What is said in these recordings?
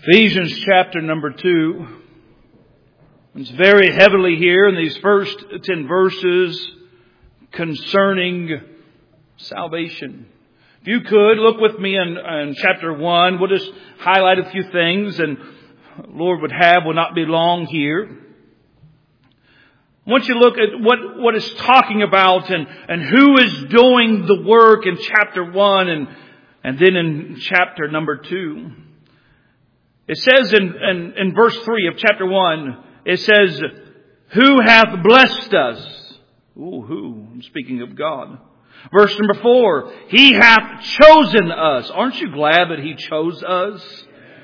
Ephesians chapter number 2. It's very heavily here in these first 10 verses concerning salvation. If you could, look with me in chapter 1. We'll just highlight a few things, and Lord will not be long here. Once you look at what it's talking about and who is doing the work in chapter 1 and then in chapter number 2. It says in verse 3 of chapter 1, it says, who hath blessed us? Ooh, who? I'm speaking of God. Verse number 4, He hath chosen us. Aren't you glad that He chose us?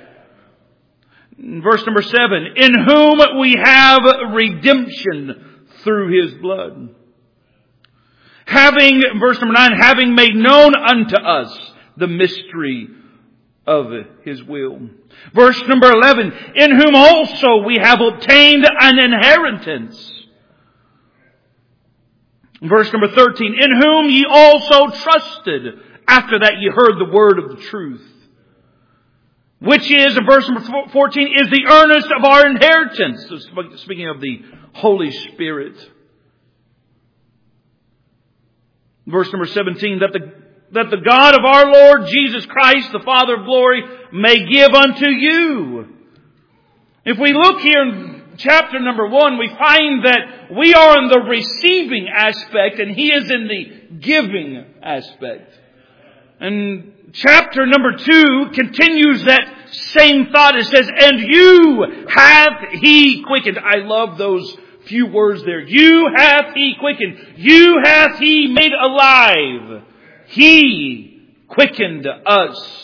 Verse number 7, in whom we have redemption through His blood. Verse number 9, having made known unto us the mystery of His will. Verse number 11, in whom also we have obtained an inheritance. Verse number 13, in whom ye also trusted after that ye heard the word of the truth. Which is, in verse number 14, is the earnest of our inheritance. So speaking of the Holy Spirit. Verse number 17, that the God of our Lord Jesus Christ, the Father of glory, may give unto you. If we look here in chapter number 1, we find that we are in the receiving aspect and He is in the giving aspect. And chapter number 2 continues that same thought. It says, and you hath He quickened. I love those few words there. You hath He quickened. You hath He made alive. He quickened us.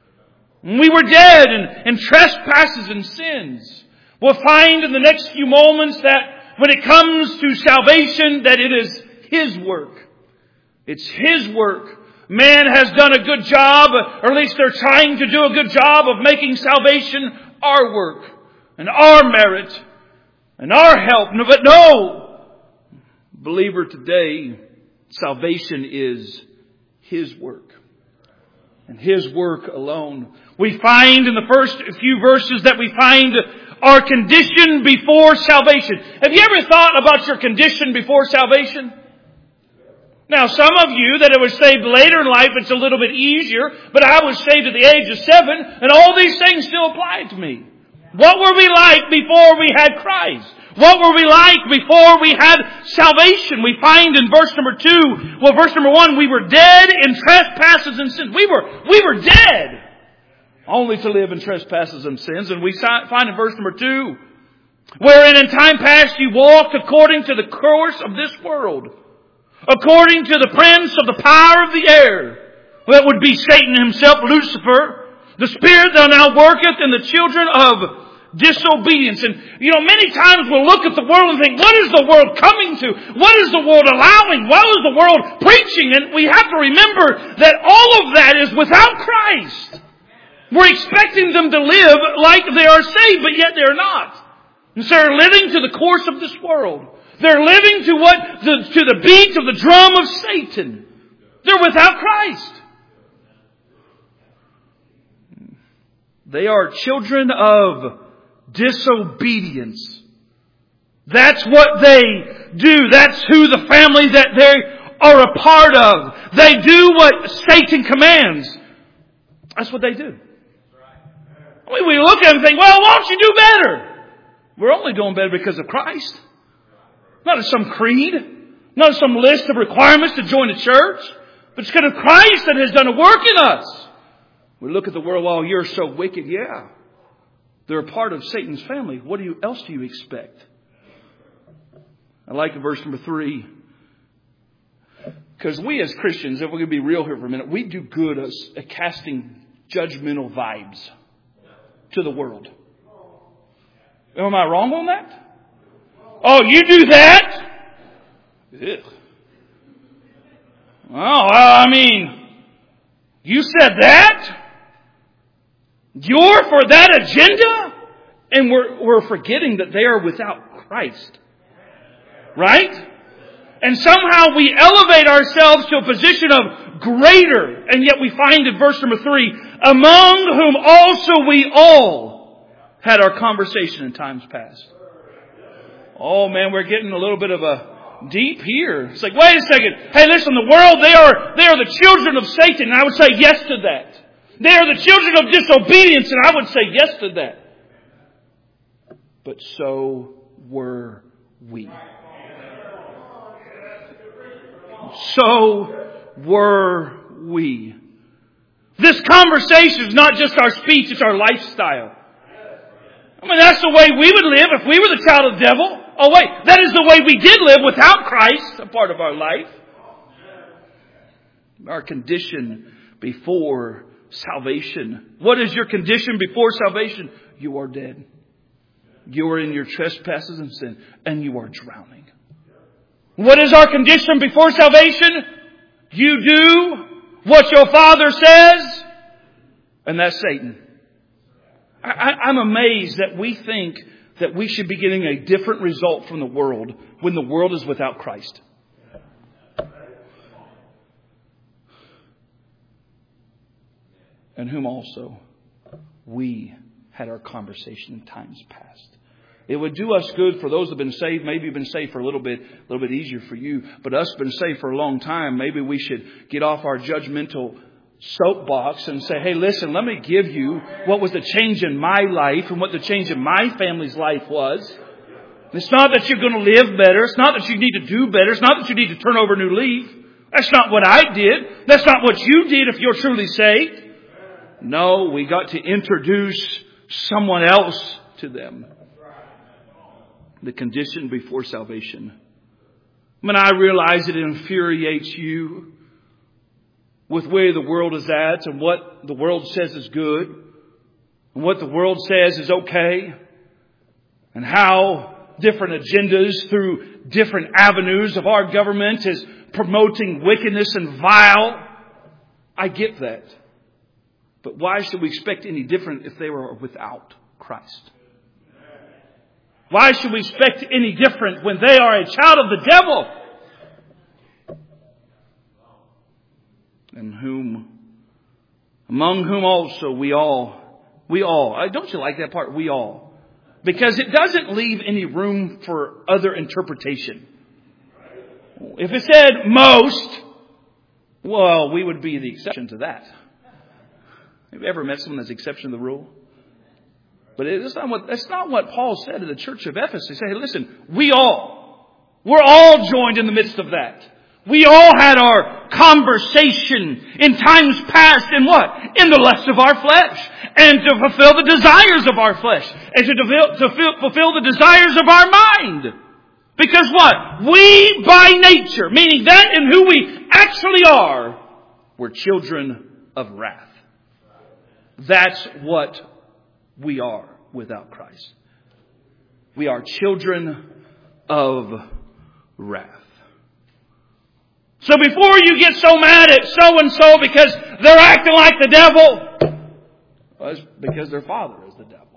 We were dead in trespasses and sins. We'll find in the next few moments that when it comes to salvation, that it is His work. It's His work. Man has done a good job, or at least they're trying to do a good job of making salvation our work and our merit and our help. But no, believer, today, salvation is His work and His work alone. We find in the first few verses that we find our condition before salvation. Have you ever thought about your condition before salvation? Now, some of you that was saved later in life, it's a little bit easier, but I was saved at the age of 7, and all these things still apply to me. What were we like before we had Christ? What were we like before we had salvation? We find in verse number 2, verse number 1, we were dead in trespasses and sins. We were dead only to live in trespasses and sins. And we find in verse number 2, wherein in time past you walked according to the course of this world, according to the prince of the power of the air. That would be Satan himself, Lucifer, the spirit that now worketh in the children of disobedience. And, many times we'll look at the world and think, what is the world coming to? What is the world allowing? What is the world preaching? And we have to remember that all of that is without Christ. We're expecting them to live like they are saved, but yet they're not. And so they're living to the course of this world. They're living to the beat of the drum of Satan. They're without Christ. They are children of disobedience. That's what they do. That's who the family that they are a part of. They do what Satan commands. That's what they do. We look at them and think, well, why don't you do better? We're only doing better because of Christ. Not as some creed. Not as some list of requirements to join a church. But it's because of Christ that has done a work in us. We look at the world, oh, you're so wicked. Yeah. They're a part of Satan's family. What else do you expect? I like verse number 3. Because we as Christians, if we're going to be real here for a minute, we do good at casting judgmental vibes to the world. Am I wrong on that? Oh, you do that? Ugh. Oh, you said that? You're for that agenda? And we're forgetting that they are without Christ. Right? And somehow we elevate ourselves to a position of greater. And yet we find in verse number 3, among whom also we all had our conversation in times past. Oh man, we're getting a little bit of a deep here. It's like, wait a second. Hey, listen, the world, they are the children of Satan. And I would say yes to that. They are the children of disobedience. And I would say yes to that. But so were we. So were we. This conversation is not just our speech, it's our lifestyle. I mean, that's the way we would live if we were the child of the devil. Oh wait, that is the way we did live without Christ, a part of our life. Our condition before salvation. What is your condition before salvation? You are dead. You are in your trespasses and sin, and you are drowning. What is our condition before salvation? You do what your father says, and that's Satan. I'm amazed that we think that we should be getting a different result from the world when the world is without Christ. And whom also we had our conversation in times past. It would do us good for those that have been saved. Maybe you've been saved for a little bit easier for you. But us been saved for a long time. Maybe we should get off our judgmental soapbox and say, hey, listen, let me give you what was the change in my life and what the change in my family's life was. It's not that you're going to live better. It's not that you need to do better. It's not that you need to turn over a new leaf. That's not what I did. That's not what you did if you're truly saved. No, we got to introduce someone else to them. The condition before salvation. I mean, I realize it infuriates you with where the world is at and what the world says is good and what the world says is okay and how different agendas through different avenues of our government is promoting wickedness and vile. I get that. But why should we expect any different if they were without Christ? Why should we expect any different when they are a child of the devil? And among whom also we all, don't you like that part? We all. Because it doesn't leave any room for other interpretation. If it said most, well, we would be the exception to that. Have you ever met someone that's the exception to the rule? But that's not what Paul said to the church of Ephesus. He said, hey, listen, we're all joined in the midst of that. We all had our conversation in times past in what? In the lust of our flesh. And to fulfill the desires of our flesh. And to fulfill the desires of our mind. Because what? We by nature, meaning that in who we actually are, we're children of wrath. That's what we are without Christ. We are children of wrath. So before you get so mad at so-and-so because they're acting like the devil, well, it's because their father is the devil.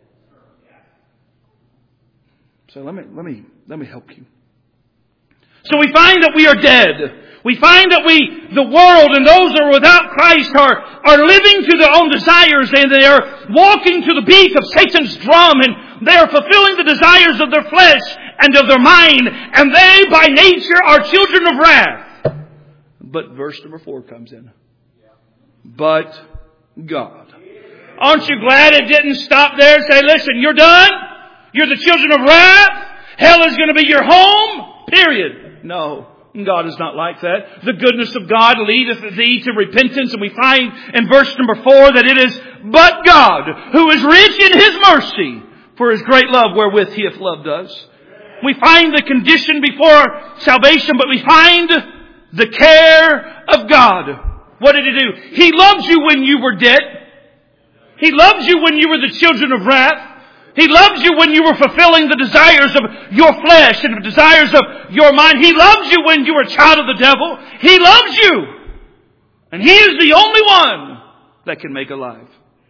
So let me help you. So we find that we are dead. We find that the world and those that are without Christ are living to their own desires, and they are walking to the beat of Satan's drum, and they are fulfilling the desires of their flesh and of their mind, and they by nature are children of wrath. But verse number 4 comes in. But God. Aren't you glad it didn't stop there and say, listen, you're done? You're the children of wrath? Hell is going to be your home? Period. No. God is not like that. The goodness of God leadeth thee to repentance. And we find in verse number 4 that it is but God who is rich in His mercy for His great love wherewith He hath loved us. We find the condition before salvation, but we find the care of God. What did He do? He loved you when you were dead. He loved you when you were the children of wrath. He loved you when you were fulfilling the desires of your flesh and the desires of your mind. He loved you when you were a child of the devil. He loves you. And He is the only one that can make alive.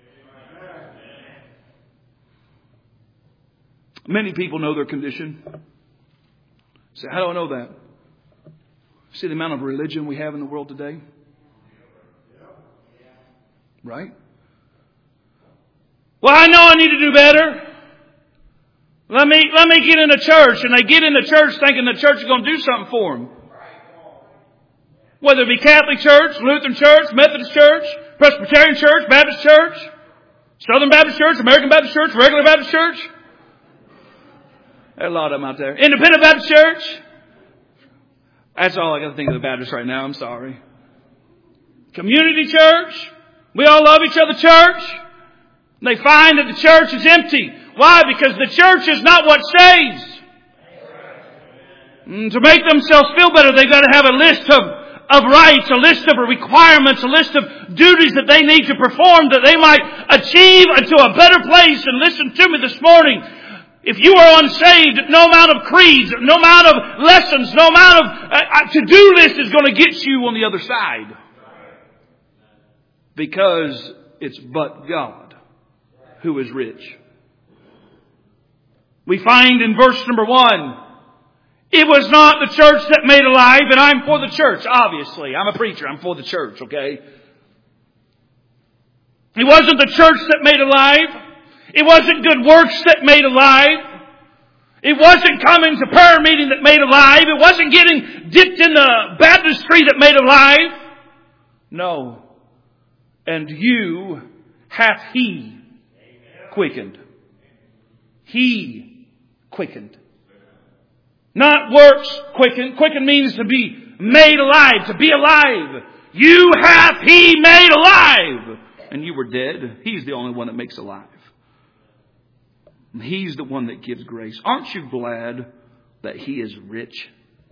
Many people know their condition. Say, how do I know that? See the amount of religion we have in the world today? Right? Well, I know I need to do better. Let me get in a church. And they get in the church thinking the church is going to do something for them. Whether it be Catholic Church, Lutheran Church, Methodist Church, Presbyterian Church, Baptist Church, Southern Baptist Church, American Baptist Church, Regular Baptist Church. There are a lot of them out there. Independent Baptist Church. That's all I got to think of the Baptists right now. I'm sorry. Community church. We all love each other church. And they find that the church is empty. Why? Because the church is not what saves. To make themselves feel better, they've got to have a list of rights, a list of requirements, a list of duties that they need to perform that they might achieve unto a better place. And listen to me this morning. If you are unsaved, no amount of creeds, no amount of lessons, no amount of to-do list is going to get you on the other side. Because it's but God who is rich. We find in verse number 1, it was not the church that made alive, and I'm for the church, obviously. I'm a preacher, I'm for the church, okay? It wasn't the church that made alive. It wasn't good works that made alive. It wasn't coming to prayer meeting that made alive. It wasn't getting dipped in the baptistry that made alive. No. And you hath He quickened. He quickened. Not works quickened. Quickened means to be made alive, to be alive. You hath He made alive. And you were dead. He's the only one that makes alive. He's the one that gives grace. Aren't you glad that He is rich?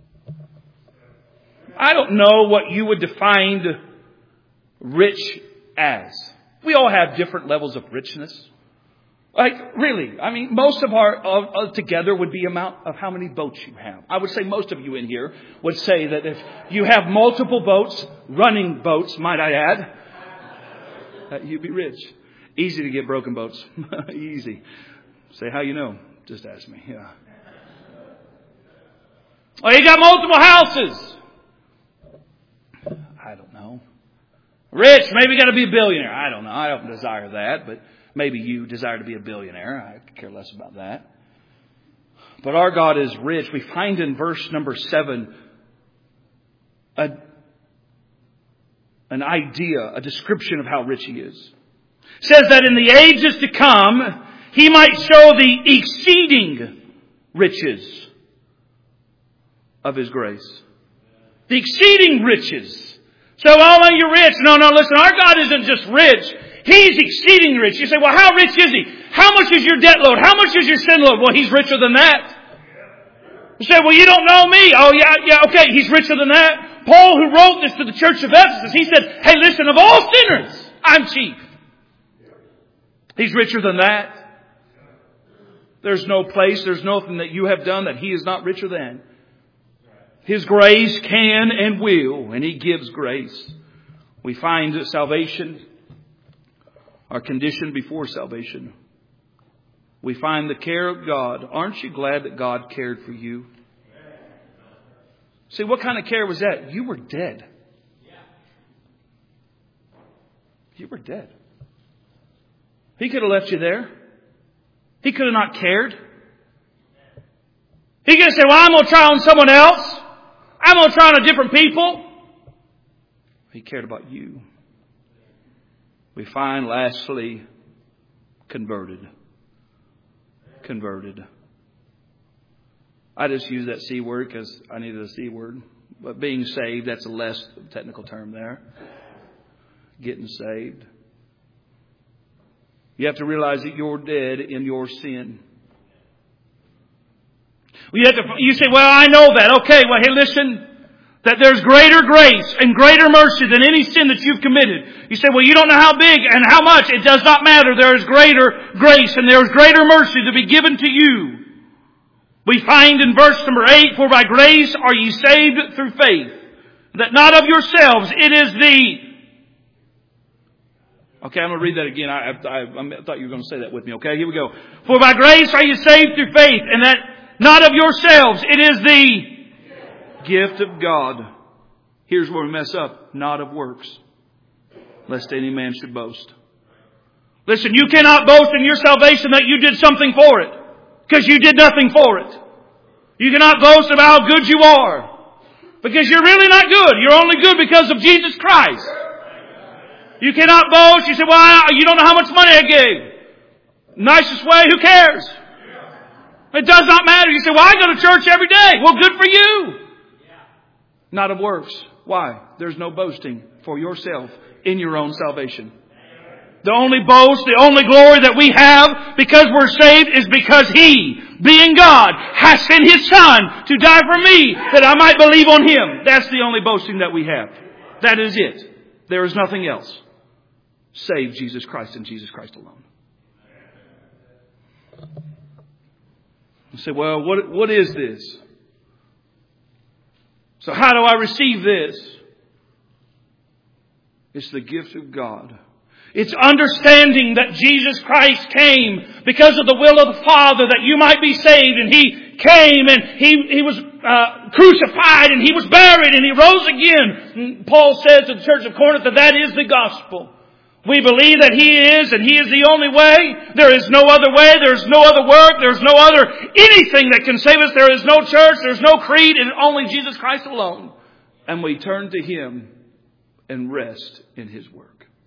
I don't know what you would define rich as. We all have different levels of richness. Like, really, I mean, most of our together would be amount of how many boats you have. I would say most of you in here would say that if you have multiple boats, running boats, might I add, that you'd be rich. Easy to get broken boats. Easy. Say, how you know? Just ask me. Yeah. Well, you got multiple houses. I don't know. Rich, maybe you got to be a billionaire. I don't know. I don't desire that, but maybe you desire to be a billionaire. I care less about that. But our God is rich. We find in verse number 7 an idea, a description of how rich He is. It says that in the ages to come, He might show the exceeding riches of His grace. The exceeding riches. So, oh, you're rich. No, listen, our God isn't just rich. He's exceeding rich. You say, well, how rich is He? How much is your debt load? How much is your sin load? Well, He's richer than that. You say, well, you don't know me. Oh, yeah, okay, He's richer than that. Paul, who wrote this to the church of Ephesus, he said, hey, listen, of all sinners, I'm chief. He's richer than that. There's no place, there's nothing that you have done that He is not richer than. His grace can and will, and He gives grace. We find that salvation, our condition before salvation. We find the care of God. Aren't you glad that God cared for you? See, what kind of care was that? You were dead. You were dead. He could have left you there. He could have not cared. He could have said, well, I'm going to try on someone else. I'm going to try on a different people. He cared about you. We find, lastly, converted. Converted. I just use that C word because I needed a C word. But being saved, that's a less technical term there. Getting saved. You have to realize that you're dead in your sin. You say, well, I know that. Okay, well, hey, listen. That there's greater grace and greater mercy than any sin that you've committed. You say, well, you don't know how big and how much. It does not matter. There is greater grace and there is greater mercy to be given to you. We find in verse number 8, for by grace are ye saved through faith, that not of yourselves. It is the... Okay, I'm going to read that again. I thought you were going to say that with me. Okay, here we go. For by grace are you saved through faith, and that not of yourselves. It is the gift of God. Here's where we mess up. Not of works, lest any man should boast. Listen, you cannot boast in your salvation that you did something for it. Because you did nothing for it. You cannot boast about how good you are. Because you're really not good. You're only good because of Jesus Christ. You cannot boast. You say, well, you don't know how much money I gave. Nicest way, who cares? It does not matter. You say, well, I go to church every day. Well, good for you. Not of works. Why? There's no boasting for yourself in your own salvation. The only boast, the only glory that we have because we're saved is because He, being God, has sent His Son to die for me that I might believe on Him. That's the only boasting that we have. That is it. There is nothing else save Jesus Christ and Jesus Christ alone. You say, well, what is this? So how do I receive this? It's the gift of God. It's understanding that Jesus Christ came because of the will of the Father that you might be saved. And He came and He was crucified and He was buried and He rose again. And Paul says to the church of Corinth that is the gospel. We believe that He is and He is the only way. There is no other way. There's no other work. There's no other anything that can save us. There is no church. There's no creed. It's only Jesus Christ alone. And we turn to Him and rest in His work.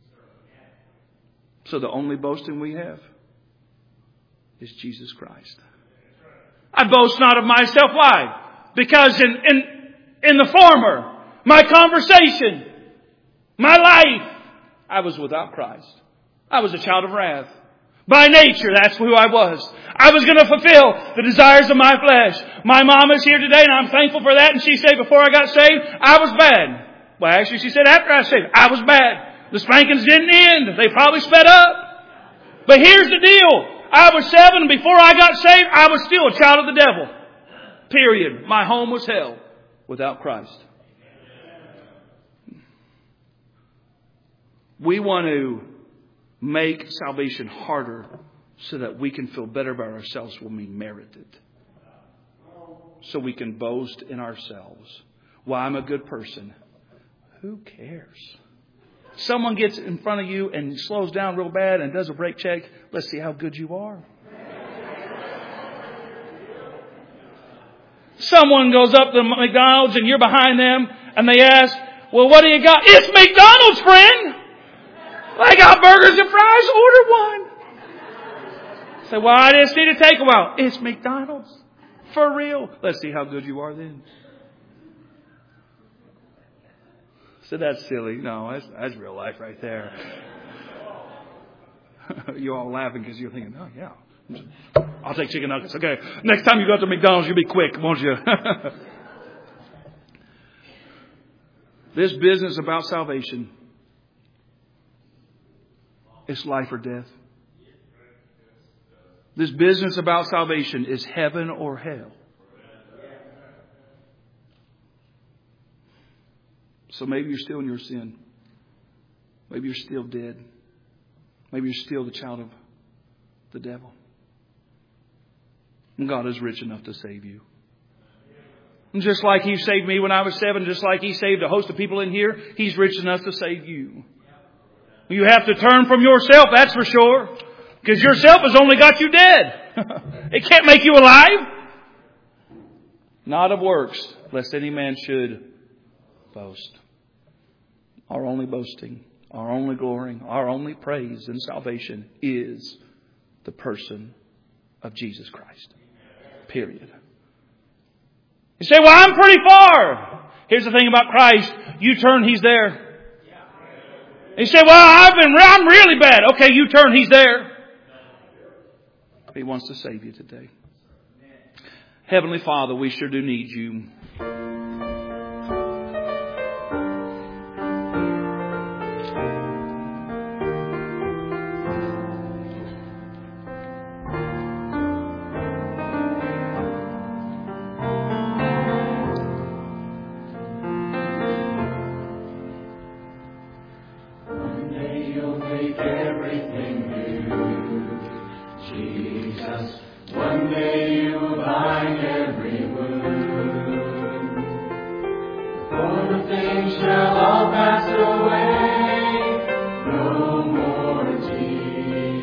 So the only boasting we have is Jesus Christ. I boast not of myself. Why? Because in the former, my conversation, my life, I was without Christ. I was a child of wrath. By nature, that's who I was. I was going to fulfill the desires of my flesh. My mom is here today and I'm thankful for that. And she said before I got saved, I was bad. Well, actually she said after I was saved, I was bad. The spankings didn't end. They probably sped up. But here's the deal. I was 7 and before I got saved, I was still a child of the devil. Period. My home was hell without Christ. We want to make salvation harder so that we can feel better about ourselves when we merit it. So we can boast in ourselves. Well, I'm a good person. Who cares? Someone gets in front of you and slows down real bad and does a brake check. Let's see how good you are. Someone goes up to McDonald's and you're behind them and they ask, well, what do you got? It's McDonald's, friend. I got burgers and fries. Order one. Say, well, I just need to take a while. It's McDonald's. For real. Let's see how good you are then. So that's silly. No, that's real life right there. You're all laughing because you're thinking, oh, yeah. I'll take chicken nuggets. Okay. Next time you go to McDonald's, you'll be quick, won't you? This business about salvation, it's life or death. This business about salvation is heaven or hell. So maybe you're still in your sin. Maybe you're still dead. Maybe you're still the child of the devil. And God is rich enough to save you. And just like He saved me when I was 7, just like He saved a host of people in here, He's rich enough to save you. You have to turn from yourself, that's for sure. Because yourself has only got you dead. It can't make you alive. Not of works, lest any man should boast. Our only boasting, our only glorying, our only praise in salvation is the person of Jesus Christ. Period. You say, well, I'm pretty far. Here's the thing about Christ. You turn, He's there. You say, well, I'm really bad. Okay, you turn, He's there. He wants to save you today. Heavenly Father, we sure do need You. Shall all pass away, no more tears.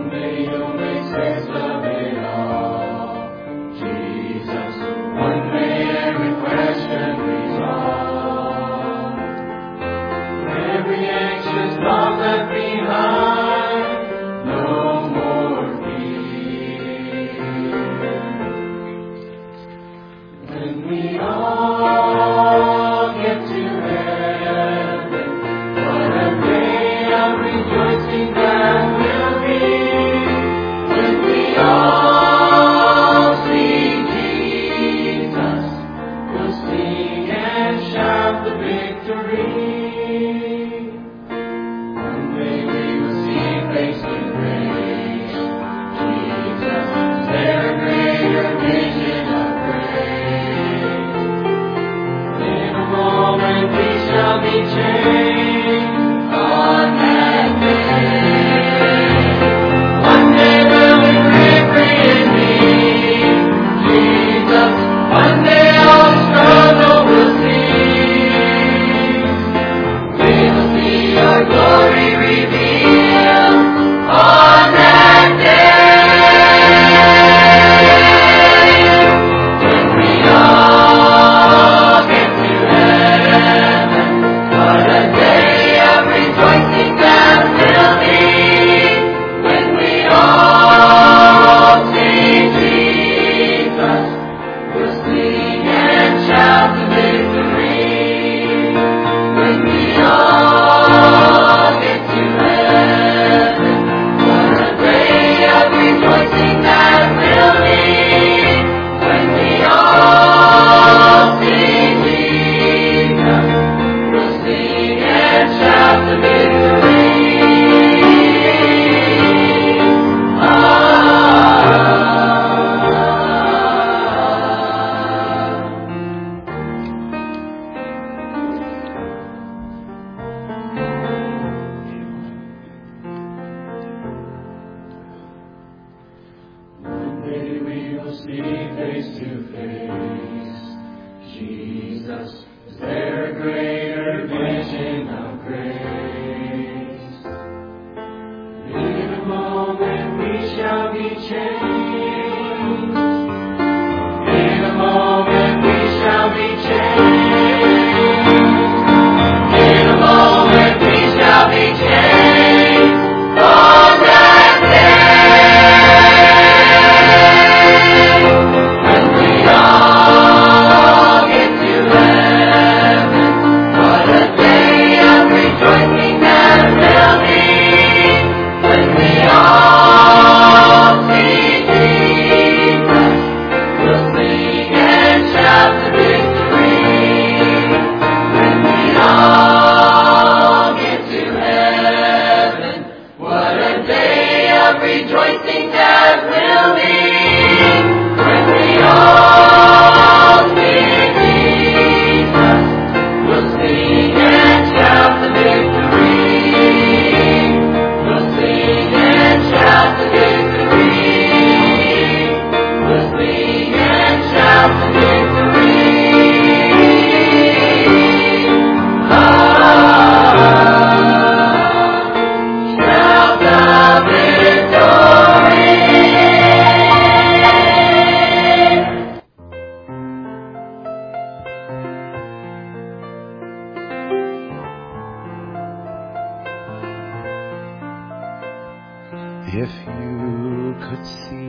If you could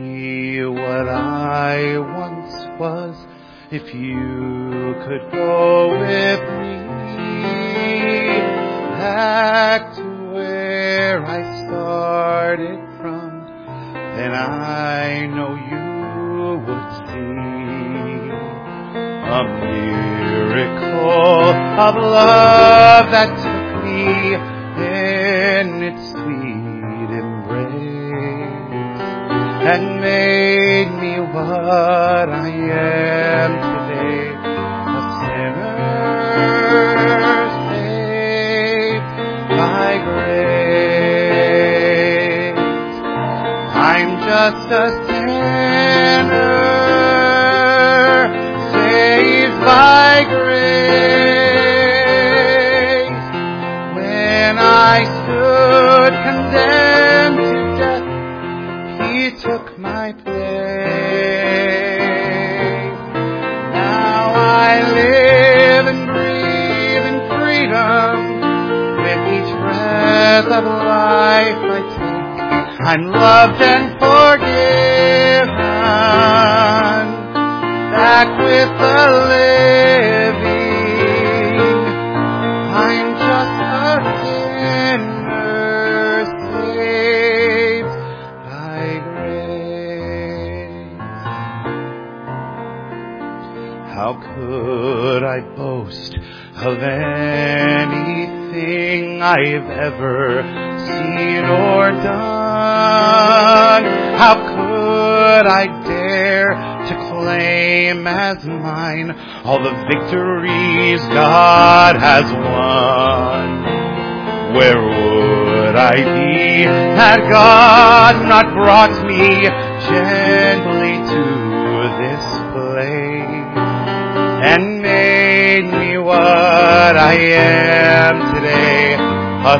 see what I once was, if you could go with me back to where I started from, then I know you would see a miracle of love that took me in its sweet embrace and made me what I am today, a sinner saved by grace. I'm just a sinner saved by grace. When I stood condemned to death, took my place. Now I live and breathe in freedom. With each breath of life I take, I'm loved and forgiven. Back with the living, I'm just a sinner saved by grace. How could I boast of anything I've ever seen or done? How could I dare to claim as mine all the victories God has won? Where would I be had God not brought me gently to this place and made me what I am today, a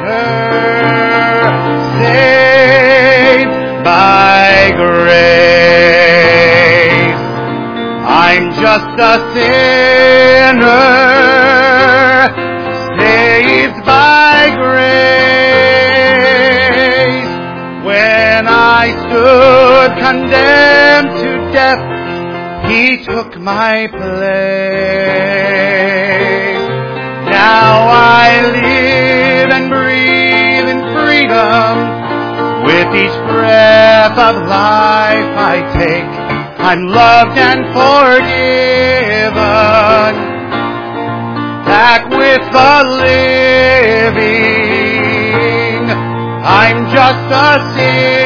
sinner saved by grace. I'm just a sinner saved by grace. When I stood condemned to death, He took my place. Now I live and breathe in freedom. With each breath of life I take, I'm loved and forgiven. Back with the living, I'm just a sinner